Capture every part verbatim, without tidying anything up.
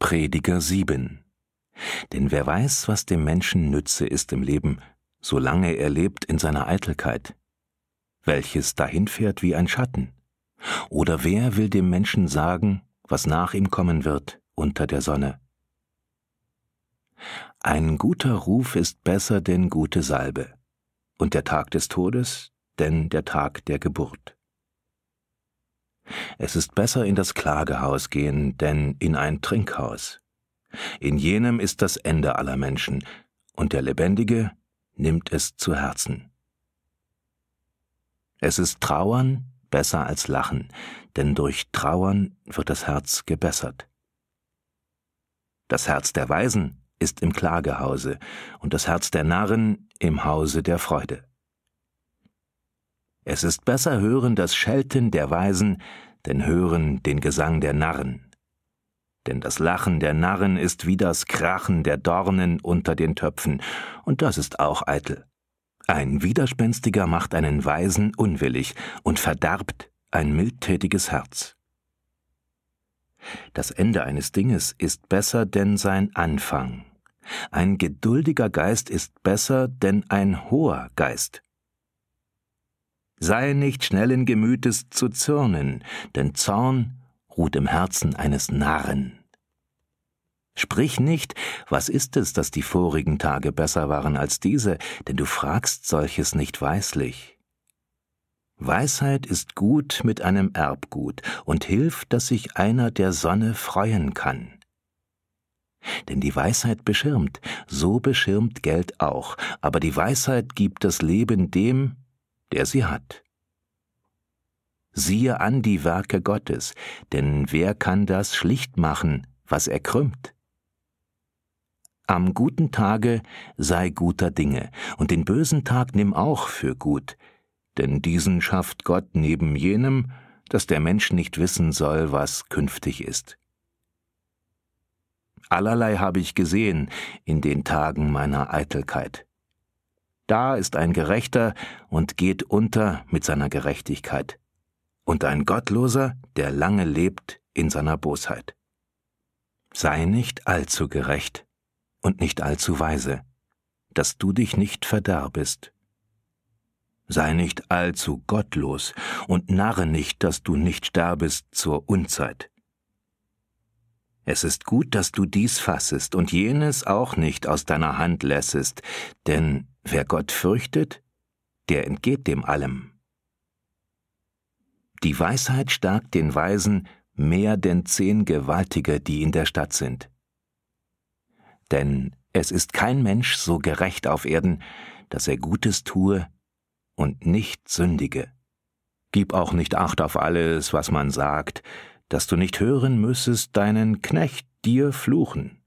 Prediger sieben. Denn wer weiß, was dem Menschen Nütze ist im Leben, solange er lebt in seiner Eitelkeit, welches dahinfährt wie ein Schatten? Oder wer will dem Menschen sagen, was nach ihm kommen wird unter der Sonne? Ein guter Ruf ist besser denn gute Salbe, und der Tag des Todes denn der Tag der Geburt. Es ist besser in das Klagehaus gehen, denn in ein Trinkhaus. In jenem ist das Ende aller Menschen, und der Lebendige nimmt es zu Herzen. Es ist Trauern besser als Lachen, denn durch Trauern wird das Herz gebessert. Das Herz der Weisen ist im Klagehause, und das Herz der Narren im Hause der Freude. Es ist besser hören das Schelten der Weisen, denn hören den Gesang der Narren. Denn das Lachen der Narren ist wie das Krachen der Dornen unter den Töpfen, und das ist auch eitel. Ein Widerspenstiger macht einen Weisen unwillig und verderbt ein mildtätiges Herz. Das Ende eines Dinges ist besser denn sein Anfang. Ein geduldiger Geist ist besser denn ein hoher Geist. Sei nicht schnellen Gemütes zu zürnen, denn Zorn ruht im Herzen eines Narren. Sprich nicht, was ist es, dass die vorigen Tage besser waren als diese, denn du fragst solches nicht weislich. Weisheit ist gut mit einem Erbgut und hilft, dass sich einer der Sonne freuen kann. Denn die Weisheit beschirmt, so beschirmt Geld auch, aber die Weisheit gibt das Leben dem, der sie hat. Siehe an die Werke Gottes, denn wer kann das schlicht machen, was er krümmt? Am guten Tage sei guter Dinge, und den bösen Tag nimm auch für gut, denn diesen schafft Gott neben jenem, dass der Mensch nicht wissen soll, was künftig ist. Allerlei habe ich gesehen in den Tagen meiner Eitelkeit. Da ist ein Gerechter und geht unter mit seiner Gerechtigkeit, und ein Gottloser, der lange lebt in seiner Bosheit. Sei nicht allzu gerecht und nicht allzu weise, dass du dich nicht verderbest. Sei nicht allzu gottlos und narre nicht, dass du nicht sterbest zur Unzeit. Es ist gut, dass du dies fassest und jenes auch nicht aus deiner Hand lässest, denn wer Gott fürchtet, der entgeht dem allem. Die Weisheit stärkt den Weisen mehr denn zehn Gewaltige, die in der Stadt sind. Denn es ist kein Mensch so gerecht auf Erden, dass er Gutes tue und nicht sündige. Gib auch nicht Acht auf alles, was man sagt, dass du nicht hören müssest deinen Knecht dir fluchen.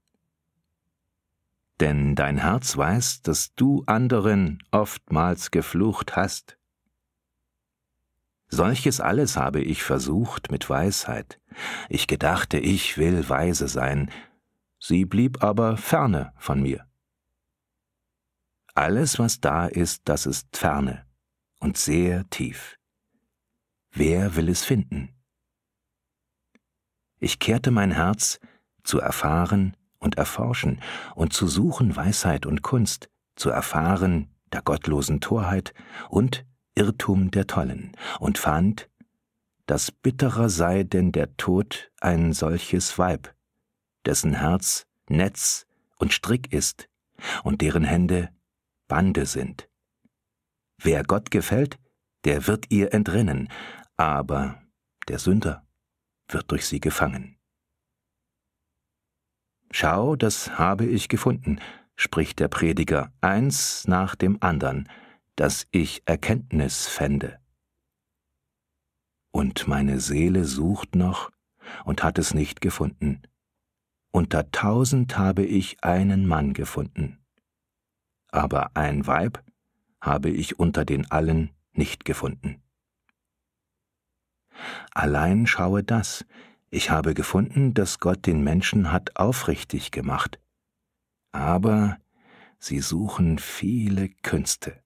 Denn dein Herz weiß, dass du anderen oftmals geflucht hast. Solches alles habe ich versucht mit Weisheit. Ich gedachte, ich will weise sein, sie blieb aber ferne von mir. Alles, was da ist, das ist ferne und sehr tief. Wer will es finden? Ich kehrte mein Herz zu erfahren und erforschen und zu suchen Weisheit und Kunst, zu erfahren der gottlosen Torheit und Irrtum der Tollen, und fand, dass bitterer sei denn der Tod ein solches Weib, dessen Herz Netz und Strick ist und deren Hände Bande sind. Wer Gott gefällt, der wird ihr entrinnen, aber der Sünder wird durch sie gefangen. Schau, das habe ich gefunden, spricht der Prediger, eins nach dem andern, dass ich Erkenntnis fände. Und meine Seele sucht noch und hat es nicht gefunden. Unter tausend habe ich einen Mann gefunden, aber ein Weib habe ich unter den allen nicht gefunden. Allein schaue das, ich habe gefunden, dass Gott den Menschen hat aufrichtig gemacht, aber sie suchen viele Künste.